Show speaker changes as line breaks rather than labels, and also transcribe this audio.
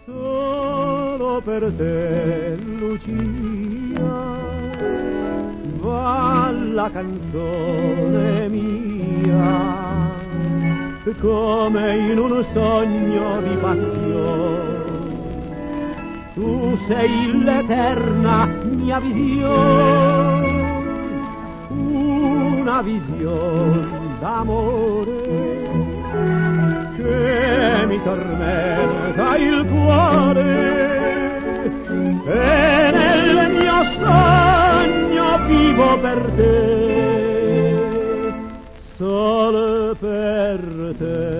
Solo per te, Lucia, va la canzone mia, come in un sogno di passione. Tu sei l'eterna mia visione, una visione d'amore che mi tormenta il cuore, e nel mio sogno vivo per te, solo per te.